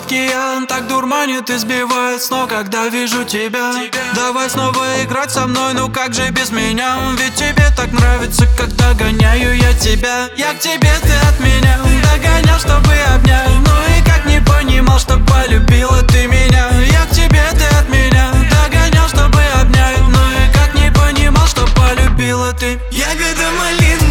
океан так дурманит и сбивает с ног, когда вижу тебя. Давай снова играть со мной, ну как же без меня? Ведь тебе так нравится, когда гоняю я тебя. Я к тебе, ты от меня, догонял, чтобы обнять. Ну и как не понимал, что полюбила ты меня. Я к тебе, ты от меня, догонял, чтобы обнять. Ну и как не понимал, что полюбила ты. Ягода малина